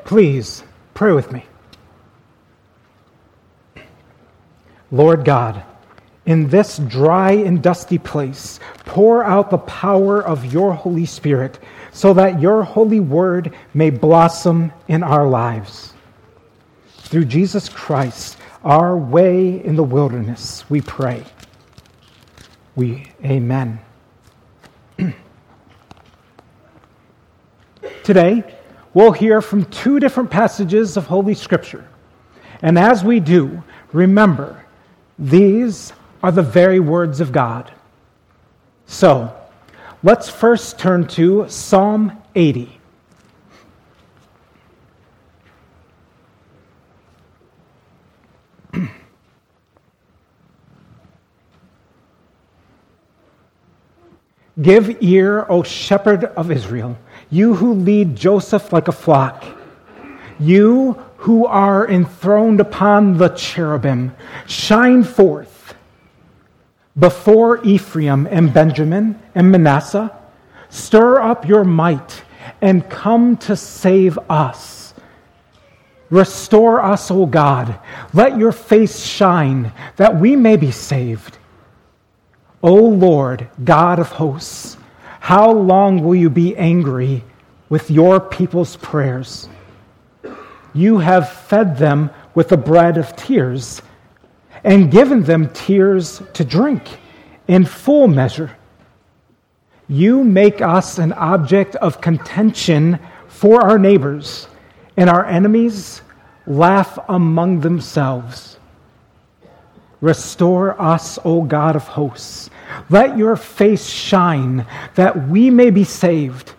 Please pray with me. Lord God, in this dry and dusty place, pour out the power of your Holy Spirit so that your holy word may blossom in our lives. Through Jesus Christ, our way in the wilderness, we pray. Amen. Today, we'll hear from two different passages of Holy Scripture. And as we do, remember, these are the very words of God. So, let's first turn to Psalm 80. Give ear, O shepherd of Israel, you who lead Joseph like a flock, you who are enthroned upon the cherubim, shine forth before Ephraim and Benjamin and Manasseh. Stir up your might and come to save us. Restore us, O God. Let your face shine that we may be saved. O Lord, God of hosts, how long will you be angry with your people's prayers? You have fed them with the bread of tears and given them tears to drink in full measure. You make us an object of contention for our neighbors, and our enemies laugh among themselves. Restore us, O God of hosts. Let your face shine that we may be saved.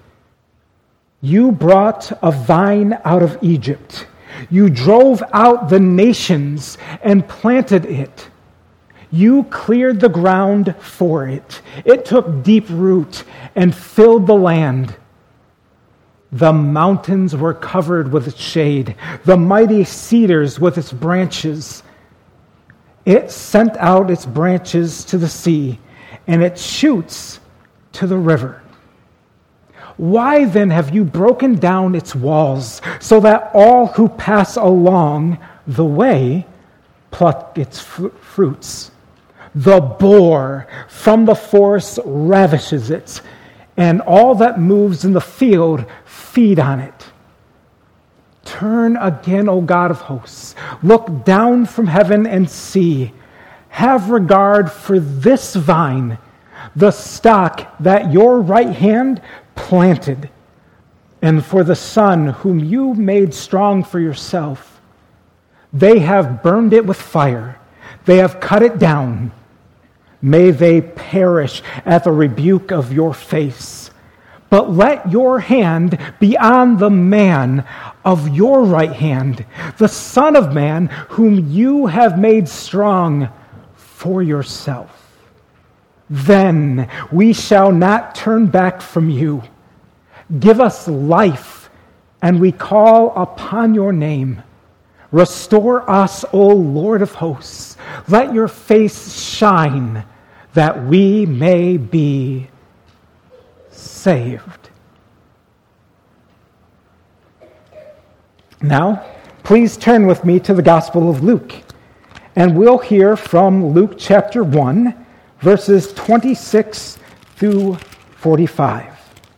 You brought a vine out of Egypt. You drove out the nations and planted it. You cleared the ground for it. It took deep root and filled the land. The mountains were covered with its shade, the mighty cedars with its branches. It sent out its branches to the sea, and its shoots to the river. Why then have you broken down its walls, so that all who pass along the way pluck its fruits? The boar from the forest ravishes it, and all that moves in the field feed on it. Turn again, O God of hosts. Look down from heaven and see. Have regard for this vine, the stock that your right hand planted, and for the son whom you made strong for yourself. They have burned it with fire. They have cut it down. May they perish at the rebuke of your face. But let your hand be on the man of your right hand, the Son of Man whom you have made strong for yourself. Then we shall not turn back from you. Give us life, and we call upon your name. Restore us, O Lord of hosts. Let your face shine, that we may be saved. Now, please turn with me to the Gospel of Luke, and we'll hear from Luke chapter 1, verses 26 through 45.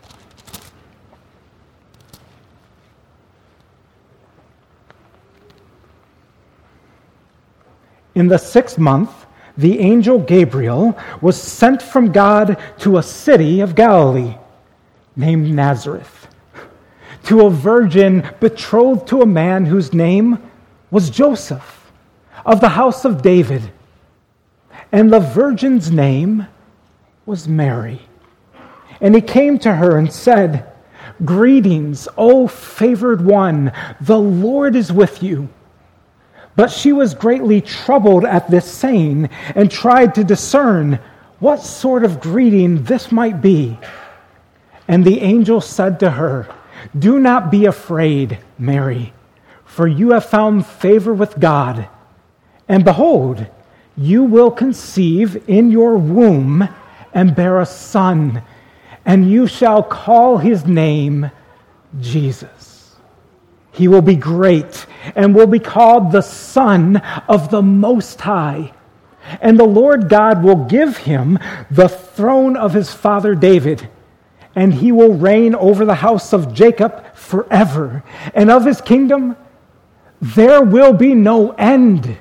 In the 6th month, the angel Gabriel was sent from God to a city of Galilee named Nazareth, to a virgin betrothed to a man whose name was Joseph, of the house of David. And the virgin's name was Mary. And he came to her and said, "Greetings, O favored one, the Lord is with you." But she was greatly troubled at this saying and tried to discern what sort of greeting this might be. And the angel said to her, "Do not be afraid, Mary, for you have found favor with God. And behold, you will conceive in your womb and bear a son, and you shall call his name Jesus. He will be great and will be called the Son of the Most High. And the Lord God will give him the throne of his father David, and he will reign over the house of Jacob forever. And of his kingdom there will be no end.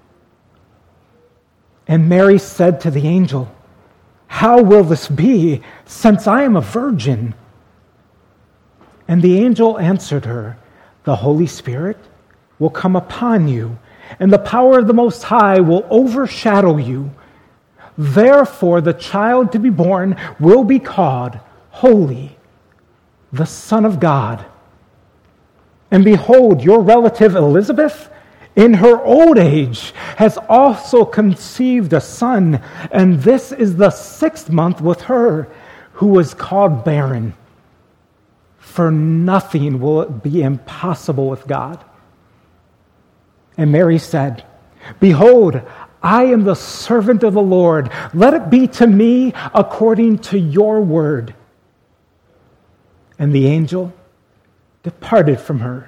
And Mary said to the angel, "How will this be, since I am a virgin?" And the angel answered her, "The Holy Spirit will come upon you, and the power of the Most High will overshadow you. Therefore, the child to be born will be called Holy, the Son of God. And behold, your relative Elizabeth, in her old age, has also conceived a son, and this is the 6th month with her, who was called barren. For nothing will be impossible with God." And Mary said, "Behold, I am the servant of the Lord. Let it be to me according to your word." And the angel departed from her.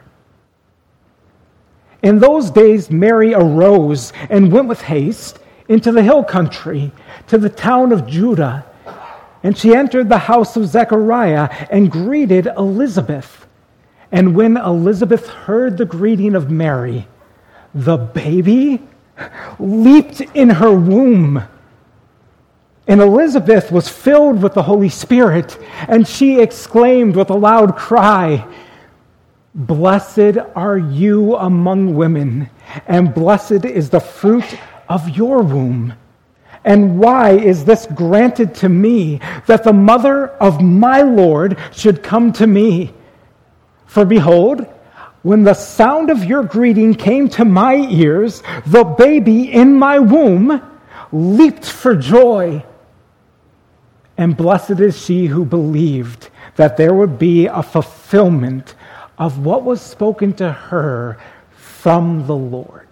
In those days, Mary arose and went with haste into the hill country, to the town of Judah. And she entered the house of Zechariah and greeted Elizabeth. And when Elizabeth heard the greeting of Mary, the baby leaped in her womb. And Elizabeth was filled with the Holy Spirit, and she exclaimed with a loud cry, "Blessed are you among women, and blessed is the fruit of your womb. And why is this granted to me, that the mother of my Lord should come to me? For behold, when the sound of your greeting came to my ears, the baby in my womb leaped for joy. And blessed is she who believed that there would be a fulfillment of what was spoken to her from the Lord."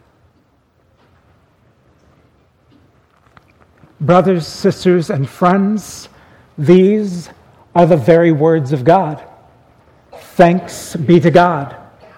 Brothers, sisters, and friends, these are the very words of God. Thanks be to God.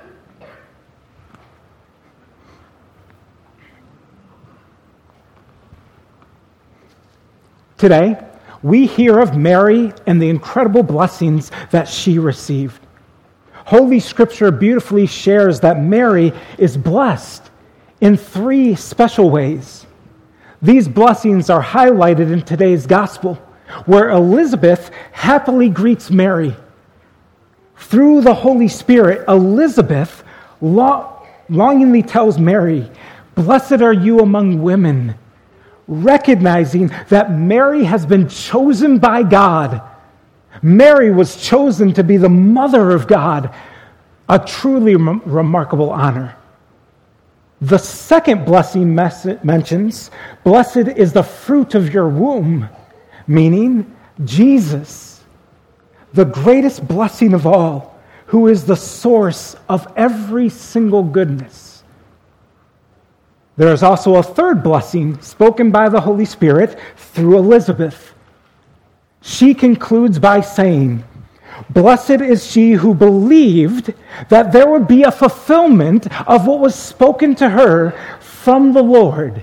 Today, we hear of Mary and the incredible blessings that she received. Holy Scripture beautifully shares that Mary is blessed in 3 special ways. These blessings are highlighted in today's gospel, where Elizabeth happily greets Mary. Through the Holy Spirit, Elizabeth longingly tells Mary, "Blessed are you among women," recognizing that Mary has been chosen by God. Mary was chosen to be the mother of God, a truly remarkable honor. The second blessing mentions, "Blessed is the fruit of your womb," meaning Jesus, the greatest blessing of all, who is the source of every single goodness. There is also a third blessing spoken by the Holy Spirit through Elizabeth. She concludes by saying, "Blessed is she who believed that there would be a fulfillment of what was spoken to her from the Lord."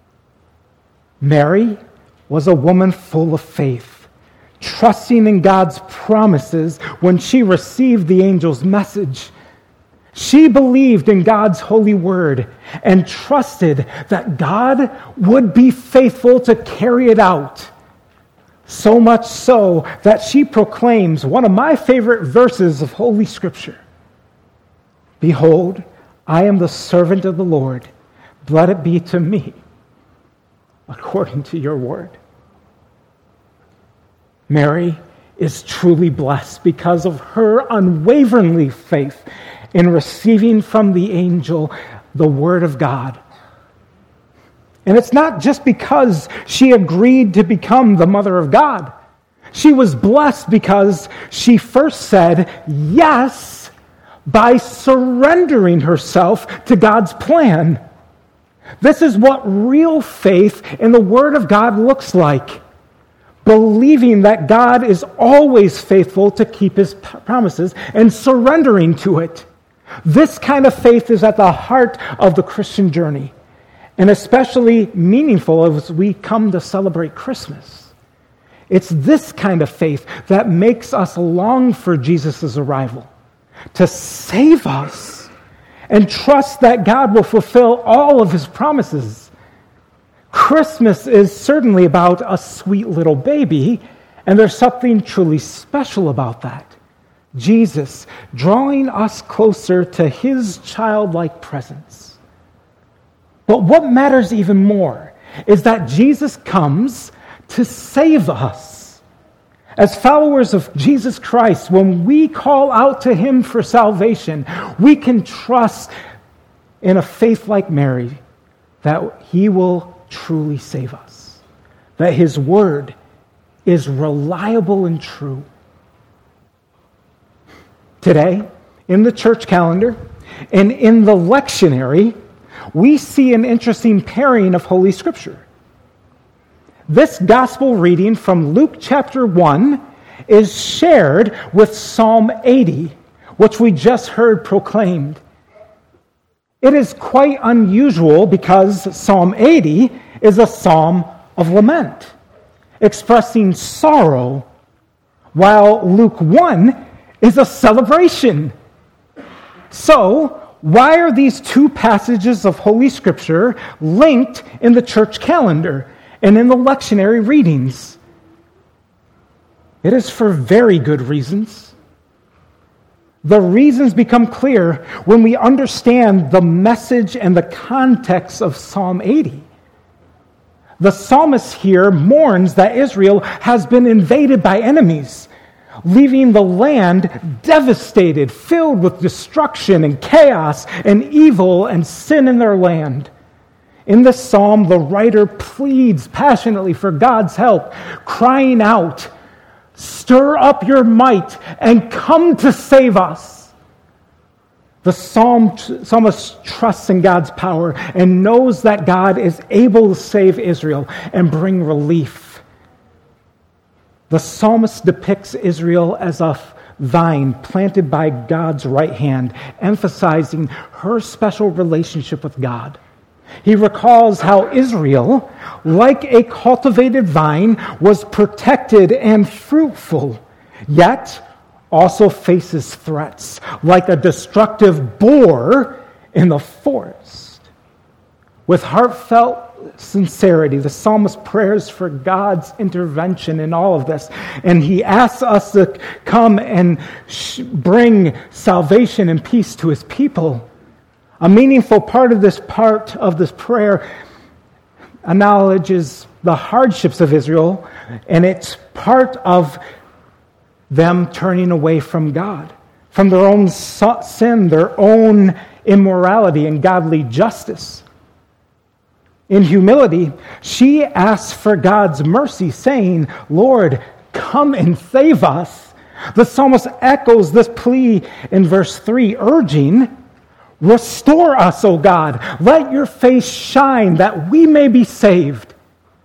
Mary was a woman full of faith, trusting in God's promises when she received the angel's message. She believed in God's holy word and trusted that God would be faithful to carry it out. So much so that she proclaims one of my favorite verses of Holy Scripture. "Behold, I am the servant of the Lord. Let it be to me according to your word." Mary is truly blessed because of her unwavering faith in receiving from the angel the word of God. And it's not just because she agreed to become the mother of God. She was blessed because she first said yes by surrendering herself to God's plan. This is what real faith in the Word of God looks like. Believing that God is always faithful to keep His promises and surrendering to it. This kind of faith is at the heart of the Christian journey, and especially meaningful as we come to celebrate Christmas. It's this kind of faith that makes us long for Jesus' arrival, to save us, and trust that God will fulfill all of his promises. Christmas is certainly about a sweet little baby, and there's something truly special about that. Jesus drawing us closer to his childlike presence. But what matters even more is that Jesus comes to save us. As followers of Jesus Christ, when we call out to him for salvation, we can trust in a faith like Mary that he will truly save us, that his word is reliable and true. Today, in the church calendar and in the lectionary, we see an interesting pairing of Holy Scripture. This gospel reading from Luke chapter 1 is shared with Psalm 80, which we just heard proclaimed. It is quite unusual because Psalm 80 is a psalm of lament, expressing sorrow, while Luke 1 is a celebration. So, why are these two passages of Holy Scripture linked in the church calendar and in the lectionary readings? It is for very good reasons. The reasons become clear when we understand the message and the context of Psalm 80. The psalmist here mourns that Israel has been invaded by enemies, leaving the land devastated, filled with destruction and chaos and evil and sin in their land. In this psalm, the writer pleads passionately for God's help, crying out, "Stir up your might and come to save us." The psalmist trusts in God's power and knows that God is able to save Israel and bring relief. The psalmist depicts Israel as a vine planted by God's right hand, emphasizing her special relationship with God. He recalls how Israel, like a cultivated vine, was protected and fruitful, yet also faces threats like a destructive boar in the forest. With heartfelt sincerity, the psalmist prays for God's intervention in all of this, and he asks us to come and bring salvation and peace to his people. A meaningful part of this prayer acknowledges the hardships of Israel, and it's part of them turning away from God, from their own sin, their own immorality and godly justice. In humility, she asks for God's mercy, saying, "Lord, come and save us." The psalmist echoes this plea in verse 3, urging, "Restore us, O God. Let your face shine that we may be saved."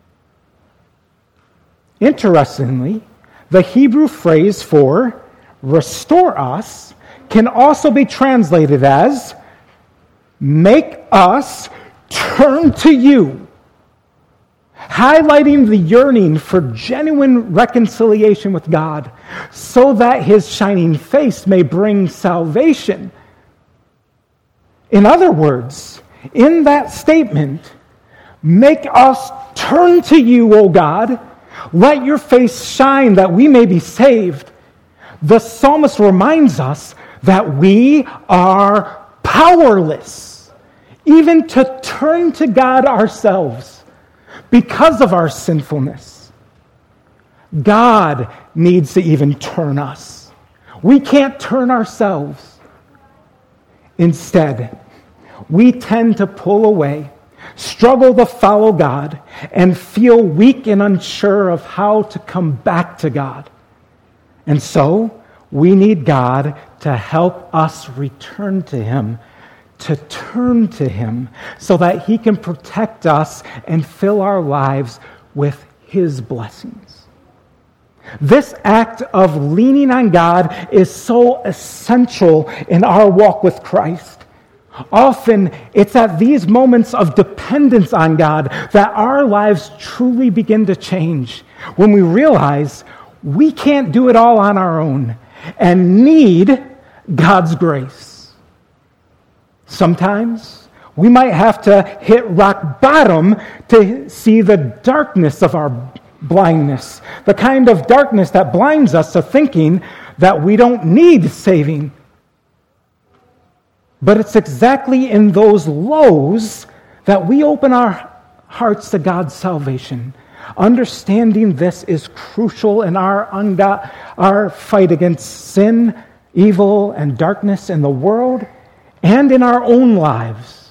Interestingly, the Hebrew phrase for restore us can also be translated as make us turn to you, highlighting the yearning for genuine reconciliation with God so that his shining face may bring salvation. In other words, in that statement, make us turn to you, O God, let your face shine that we may be saved. The psalmist reminds us that we are powerless even to turn to God ourselves because of our sinfulness. God needs to even turn us. We can't turn ourselves. Instead, we tend to pull away, struggle to follow God, and feel weak and unsure of how to come back to God. And so, we need God to help us return to him, to turn to him, so that he can protect us and fill our lives with his blessings. This act of leaning on God is so essential in our walk with Christ. Often, it's at these moments of dependence on God that our lives truly begin to change, when we realize we can't do it all on our own and need God's grace. Sometimes we might have to hit rock bottom to see the darkness of our blindness, the kind of darkness that blinds us to thinking that we don't need saving. But it's exactly in those lows that we open our hearts to God's salvation. Understanding this is crucial in our fight against sin, evil, and darkness in the world and in our own lives.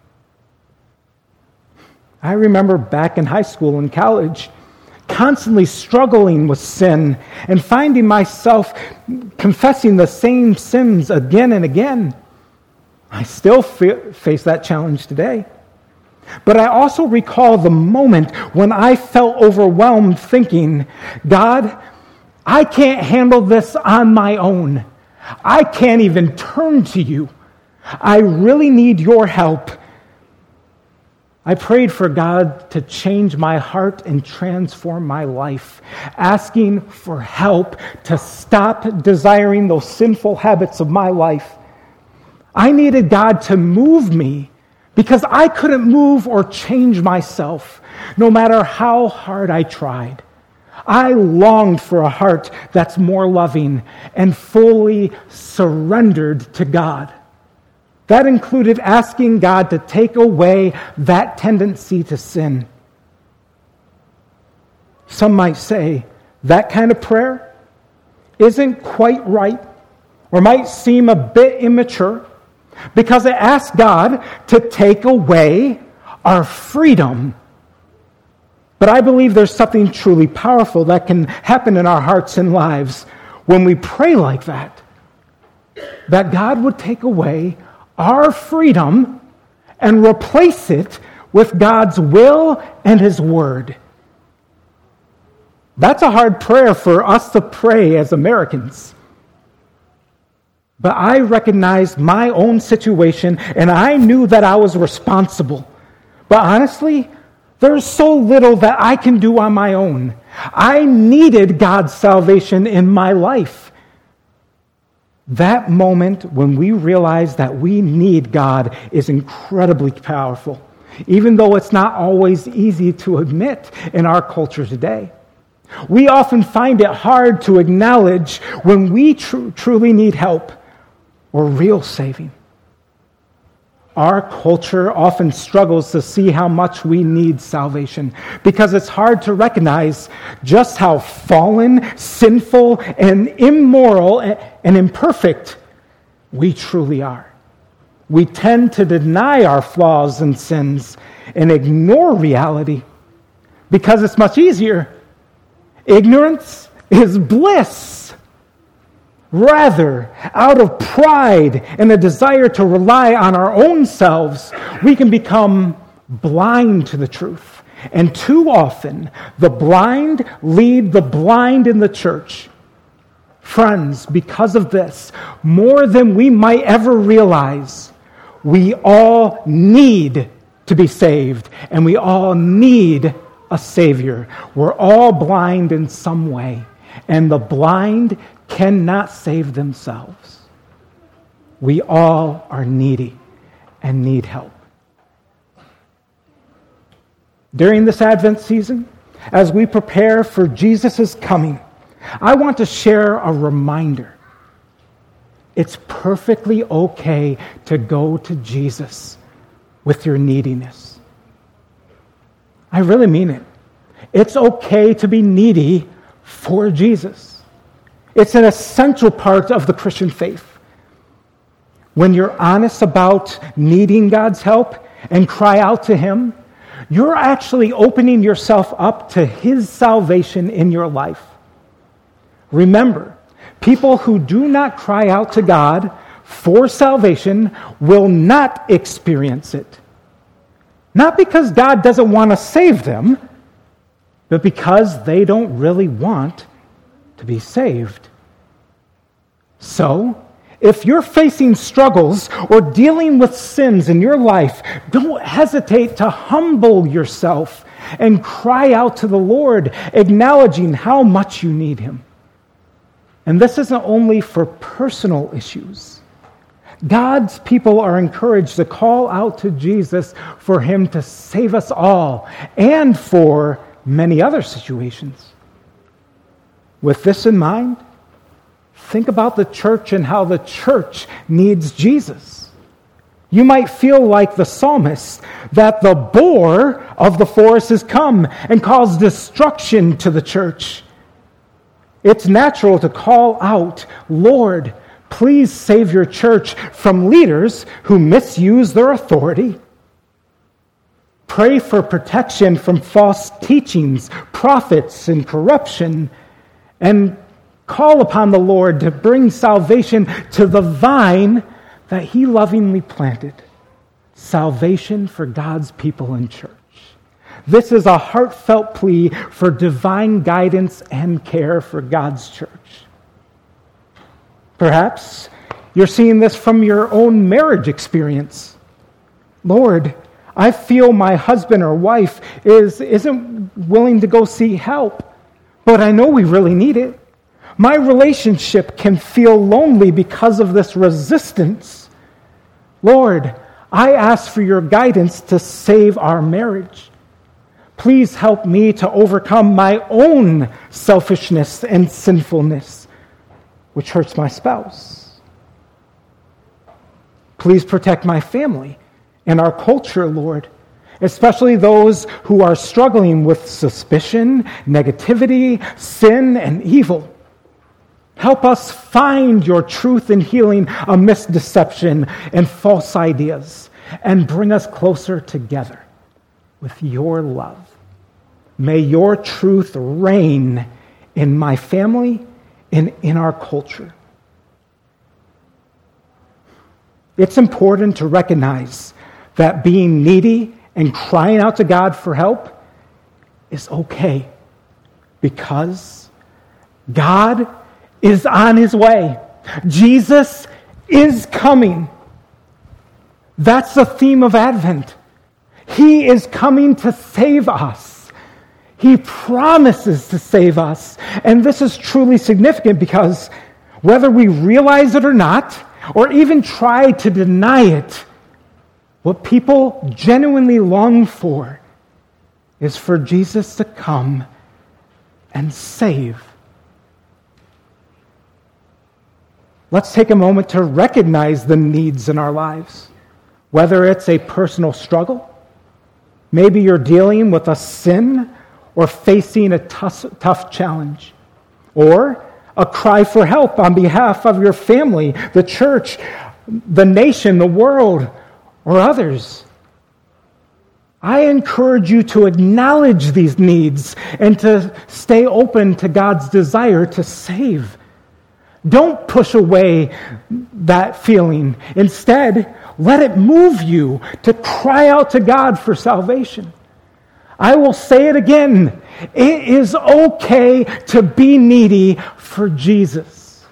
I remember back in high school and college, constantly struggling with sin and finding myself confessing the same sins again and again. I still face that challenge today. But I also recall the moment when I felt overwhelmed thinking, God, I can't handle this on my own. I can't even turn to you. I really need your help. I prayed for God to change my heart and transform my life, asking for help to stop desiring those sinful habits of my life. I needed God to move me because I couldn't move or change myself, no matter how hard I tried. I longed for a heart that's more loving and fully surrendered to God. That included asking God to take away that tendency to sin. Some might say that kind of prayer isn't quite right or might seem a bit immature because it asks God to take away our freedom. But I believe there's something truly powerful that can happen in our hearts and lives when we pray like that. That God would take away our freedom and replace it with God's will and His Word. That's a hard prayer for us to pray as Americans. But I recognized my own situation and I knew that I was responsible. But honestly, there's so little that I can do on my own. I needed God's salvation in my life. That moment when we realize that we need God is incredibly powerful, even though it's not always easy to admit in our culture today. We often find it hard to acknowledge when we truly need help or real saving. Our culture often struggles to see how much we need salvation because it's hard to recognize just how fallen, sinful, and immoral and imperfect we truly are. We tend to deny our flaws and sins and ignore reality because it's much easier. Ignorance is bliss. Rather, out of pride and a desire to rely on our own selves, we can become blind to the truth. And too often, the blind lead the blind in the church. Friends, because of this, more than we might ever realize, we all need to be saved, and we all need a Savior. We're all blind in some way, and the blind cannot save themselves. We all are needy and need help. During this Advent season, as we prepare for Jesus' coming, I want to share a reminder. It's perfectly okay to go to Jesus with your neediness. I really mean it. It's okay to be needy for Jesus. It's an essential part of the Christian faith. When you're honest about needing God's help and cry out to Him, you're actually opening yourself up to His salvation in your life. Remember, people who do not cry out to God for salvation will not experience it. Not because God doesn't want to save them, but because they don't really want to be saved. So, if you're facing struggles or dealing with sins in your life, don't hesitate to humble yourself and cry out to the Lord, acknowledging how much you need Him. And this isn't only for personal issues. God's people are encouraged to call out to Jesus for Him to save us all and for many other situations. With this in mind, think about the church and how the church needs Jesus. You might feel like the psalmist that the boar of the forest has come and caused destruction to the church. It's natural to call out, Lord, please save your church from leaders who misuse their authority. Pray for protection from false teachings, prophets, and corruption, and call upon the Lord to bring salvation to the vine that He lovingly planted. Salvation for God's people in church. This is a heartfelt plea for divine guidance and care for God's church. Perhaps you're seeing this from your own marriage experience. Lord, I feel my husband or wife isn't willing to go seek help, but I know we really need it. My relationship can feel lonely because of this resistance. Lord, I ask for your guidance to save our marriage. Please help me to overcome my own selfishness and sinfulness, which hurts my spouse. Please protect my family and our culture, Lord, especially those who are struggling with suspicion, negativity, sin, and evil. Help us find your truth and healing amidst deception and false ideas, and bring us closer together with your love. May your truth reign in my family and in our culture. It's important to recognize that being needy and crying out to God for help is okay, because God is on His way. Jesus is coming. That's the theme of Advent. He is coming to save us. He promises to save us. And this is truly significant because whether we realize it or not, or even try to deny it, what people genuinely long for is for Jesus to come and save. Let's take a moment to recognize the needs in our lives. Whether it's a personal struggle, maybe you're dealing with a sin or facing a tough challenge, or a cry for help on behalf of your family, the church, the nation, the world, or others. I encourage you to acknowledge these needs and to stay open to God's desire to save. Don't push away that feeling. Instead, let it move you to cry out to God for salvation. I will say it again. It is okay to be needy for Jesus.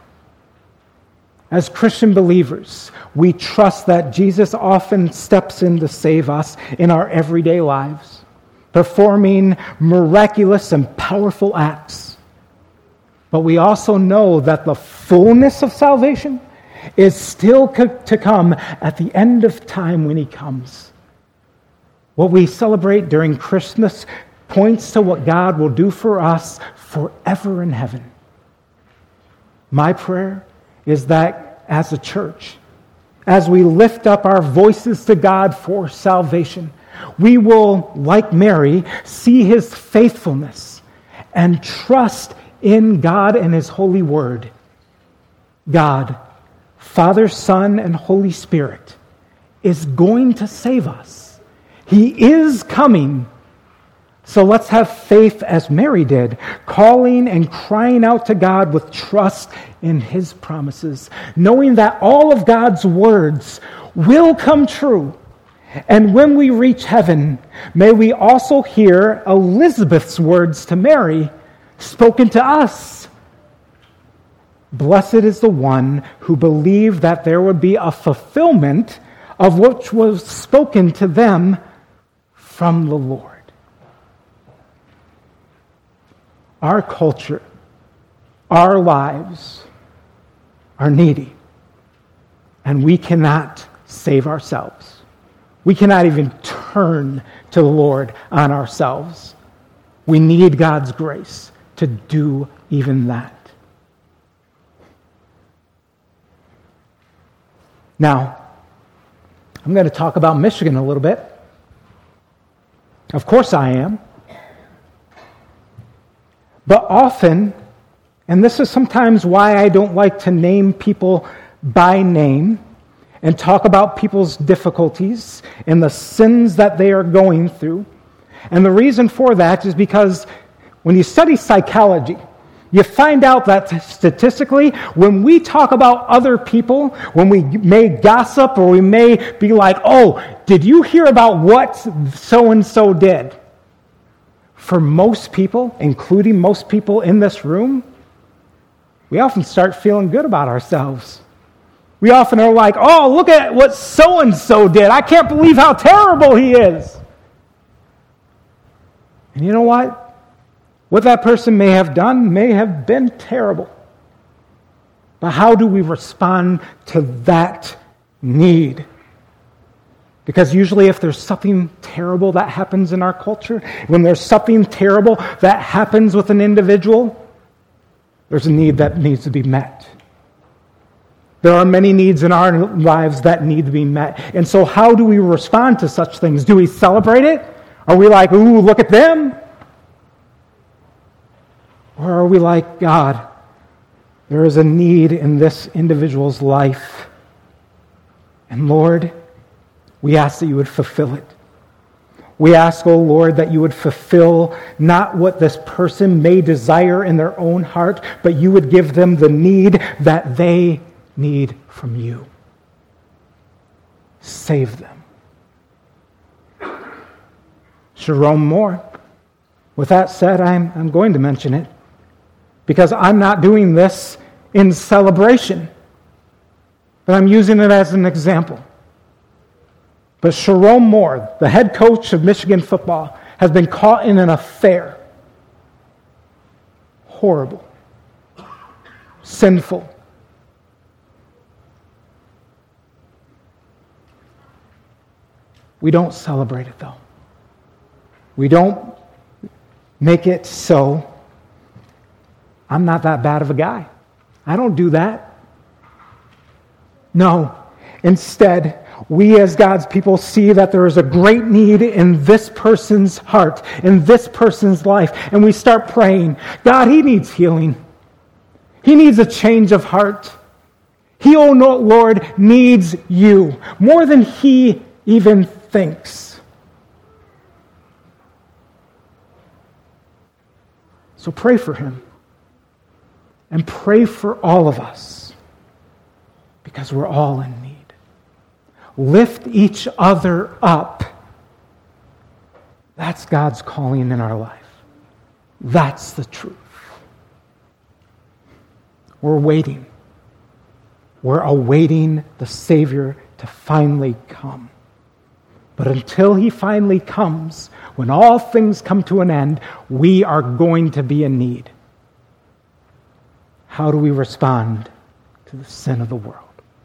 As Christian believers, we trust that Jesus often steps in to save us in our everyday lives, performing miraculous and powerful acts. But we also know that the fullness of salvation is still to come at the end of time when He comes. What we celebrate during Christmas points to what God will do for us forever in heaven. My prayer is that as a church, as we lift up our voices to God for salvation, we will, like Mary, see His faithfulness and trust in God and His holy word. God, Father, Son, and Holy Spirit, is going to save us. He is coming. So let's have faith as Mary did, calling and crying out to God with trust in His promises, knowing that all of God's words will come true. And when we reach heaven, may we also hear Elizabeth's words to Mary spoken to us. Blessed is the one who believed that there would be a fulfillment of what was spoken to them from the Lord. Our culture, our lives are needy, and we cannot save ourselves. We cannot even turn to the Lord on ourselves. We need God's grace to do even that. Now, I'm going to talk about Michigan a little bit. Of course I am. But often, and this is sometimes why I don't like to name people by name and talk about people's difficulties and the sins that they are going through. And the reason for that is because when you study psychology, you find out that statistically, when we talk about other people, when we may gossip or we may be like, oh, did you hear about what so-and-so did? For most people, including most people in this room, we often start feeling good about ourselves. We often are like, oh, look at what so-and-so did. I can't believe how terrible he is. And you know what? What that person may have done may have been terrible. But how do we respond to that need? Because usually if there's something terrible that happens in our culture, when there's something terrible that happens with an individual, there's a need that needs to be met. There are many needs in our lives that need to be met. And so how do we respond to such things? Do we celebrate it? Are we like, ooh, look at them? Or are we like, God, there is a need in this individual's life. And Lord, we ask that you would fulfill it. We ask, oh Lord, that you would fulfill not what this person may desire in their own heart, but you would give them the need that they need from you. Save them. Jerome Moore. With that said, I'm going to mention it because I'm not doing this in celebration, but I'm using it as an example. But Jerome Moore, the head coach of Michigan football, has been caught in an affair. Horrible. Sinful. We don't celebrate it, though. We don't make it so. I'm not that bad of a guy. I don't do that. No. Instead, we as God's people see that there is a great need in this person's heart, in this person's life, and we start praying, God, he needs healing. He needs a change of heart. He, oh no, Lord, needs you more than he even thinks. So pray for him. And pray for all of us, because we're all in need. Lift each other up. That's God's calling in our life. That's the truth. We're waiting. We're awaiting the Savior to finally come. But until he finally comes, when all things come to an end, we are going to be in need. How do we respond to the sin of the world?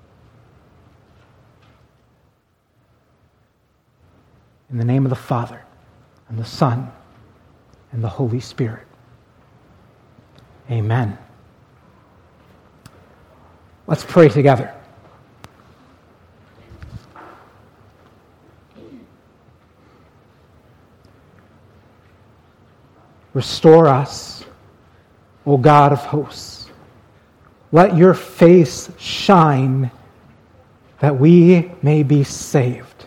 In the name of the Father, and the Son, and the Holy Spirit. Amen. Let's pray together. Restore us, O God of hosts. Let your face shine that we may be saved.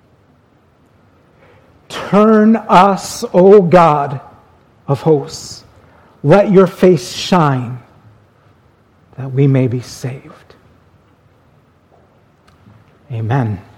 Turn us, O God of hosts. Let your face shine that we may be saved. Amen.